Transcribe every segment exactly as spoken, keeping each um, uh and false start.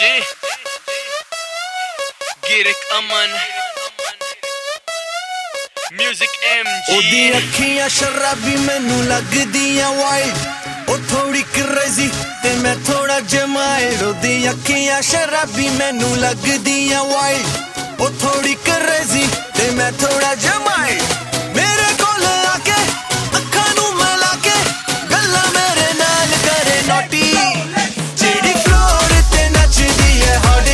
जी गिरिक अमन music MG ओदी अखियां शराबी मैनू लगदियां वाइल्ड ओ थोड़ी क्रेजी ते मैं थोड़ा जमाइल्ड। ओदी अखियां शराबी मैनू लगदियां वाइल्ड ओ थोड़ी क्रेजी ते मैं थोड़ा जमाइल्ड। मेरे कोल आके अखां नू मिला के गल्लां मेरे नाल करे नोटी जेड़ी फ्लोर ते नचदी है hottie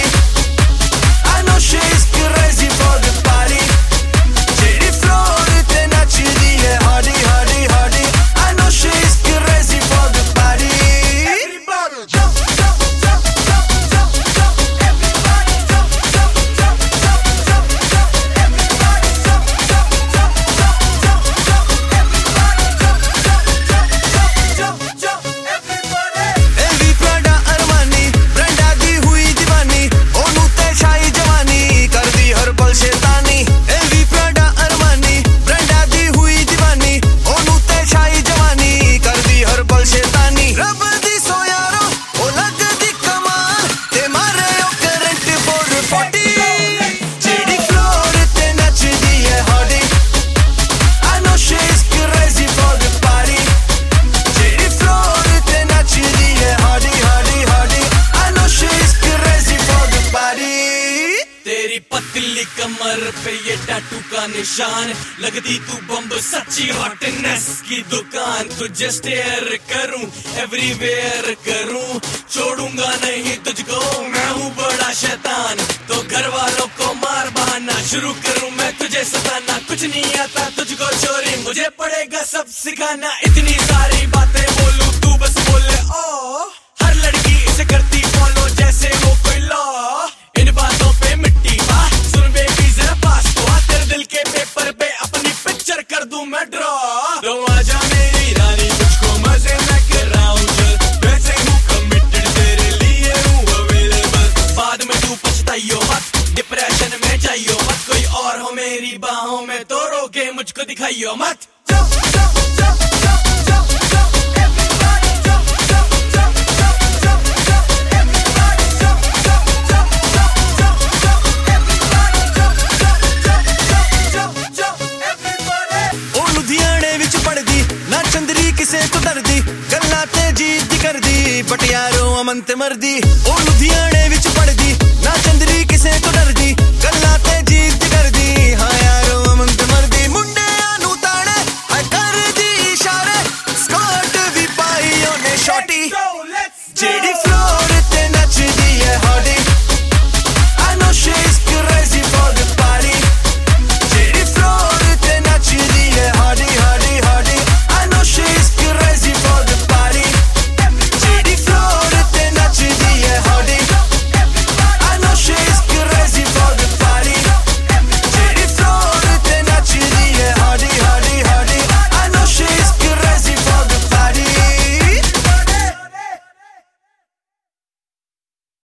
I know she is crazy for the party जेड़ी फ्लोर ते नचदी है hottie hottie hottie I know she is crazy for the party everybody jump jump jump jump jump jump everybody jump jump jump jump jump jump everybody jump jump jump jump jump jump everybody jump jump jump jump jump everybody एवी Prada Armani ब्रांडा दी हुई दीवानी ओनू ते छाई जवानी कर दी हर पल शैतानी। एवी प्राडा अरमानी ब्रांडा दी हुई दीवानी ओनू ते छाई जवानी कर दी हर पल शैतानी। रब दी सो यारो ओ लगदी कमाल ते मारे ओ करंट फोर फोर्टी जेड़ी फ्लोर ते नचदी है hottie I know she is crazy for the party जेड़ी फ्लोर ते नचदी है hottie hottie hottie I know she is crazy for the party। तेरी पतली कमर पे ये टैटू का निशान लगती तू बम्ब सच्ची हॉटनेस की दुकान। तुझे स्टेयर करूं एवरीवेयर करूं छोड़ूंगा नहीं तुझको मैं हूँ बड़ा शैतान। तो घर वालों को मार बहाना शुरू करूं मैं तुझे सताना कुछ नहीं आता तुझको चोरी मुझे पड़ेगा सब सिखाना। इतनी सारी बातें बोलूं तू बस बोले ओ हर लड़की इसे करती फॉलो जैसे वो कोई लॉ। इन बातों पे मिट्टी बा सुन बेबी जरा पास तो आ तेरे दिल के पेपर पे अपनी पिक्चर कर दूं मैं ड्रॉ। तो आजा मेरी रानी तुझको मजे मैं कर रहा हूं चल वैसे हूँ कमिटेड तेरे लिए हूँ अवेलेबल। बाद में तू पछताइयो मत डिप्रेशन में जाइयो मत कोई और हो मेरी बाहों में तो रोके मुझको दिखाइयो मत। Jump jump jump jump jump jump everybody jump jump jump jump jump jump everybody jump jump jump jump jump jump everybody jump jump jump jump jump jump everybody। ओ लुधियाने विच पड़दी ना चंदरी किसे तो डरदी गल्लां ते जीत दी करदी बट यारो अमन ते मरदी। ओ लुधियाने